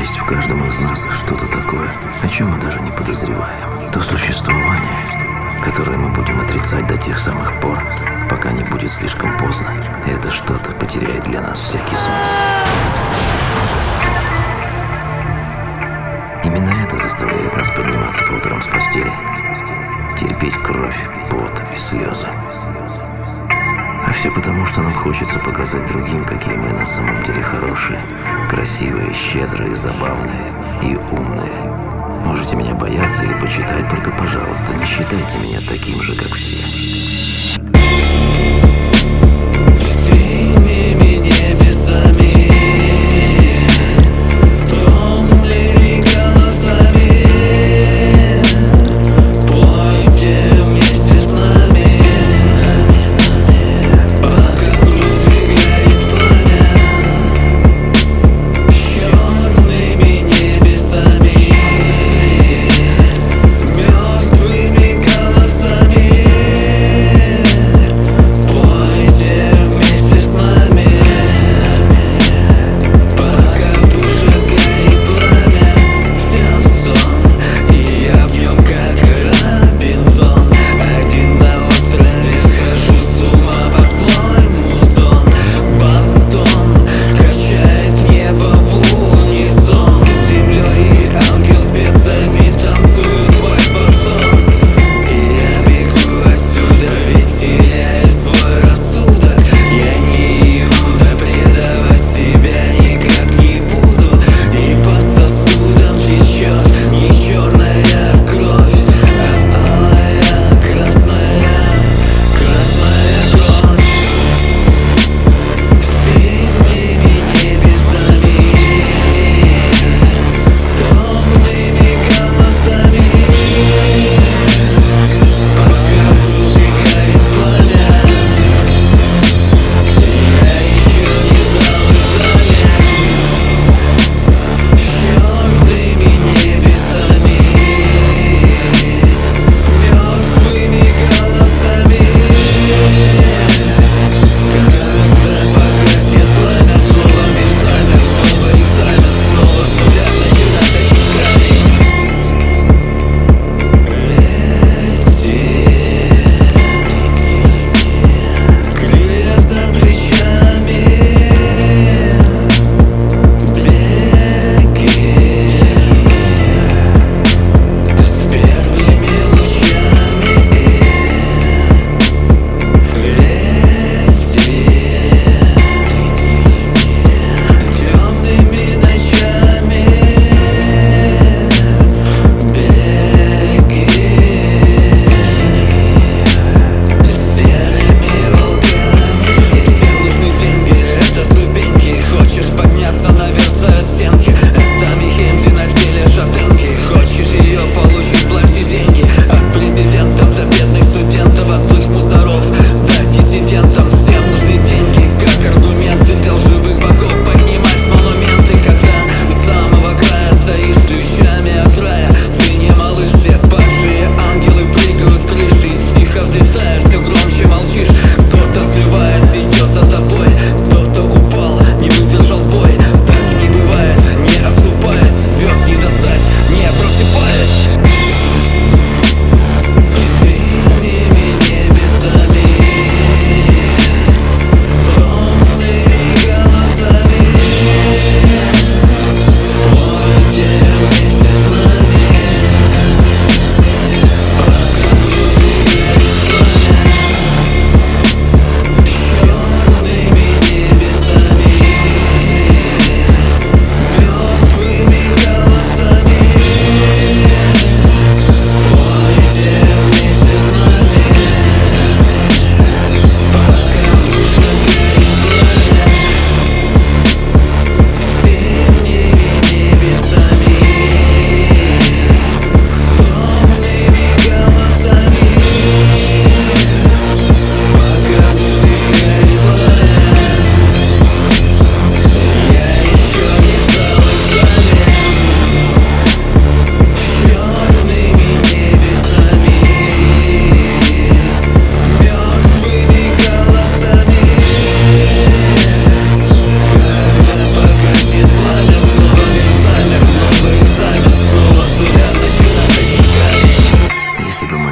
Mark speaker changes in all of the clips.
Speaker 1: есть в каждом из нас что-то такое, о чем мы даже не подозреваем. То существование, которое мы будем отрицать до тех самых пор, пока не будет слишком поздно, и это что-то потеряет для нас всякий смысл. Именно это заставляет нас подниматься по утрам с постели, терпеть кровь, пот и слезы. А все потому, что нам хочется показать другим, какие мы на самом деле хорошие, красивые, щедрые, забавные и умные. Можете меня бояться или почитать, только, пожалуйста, не считайте меня таким же, как все.
Speaker 2: Синими небесами, томными голосами, пойте вместе с нами, пока в груди горит пламя. Черными небесами, мертвыми голосами,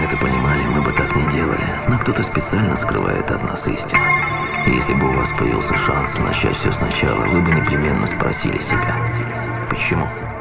Speaker 1: это понимали, мы бы так не делали. Но кто-то специально скрывает от нас истину. И если бы у вас появился шанс начать все сначала, вы бы непременно спросили себя, почему?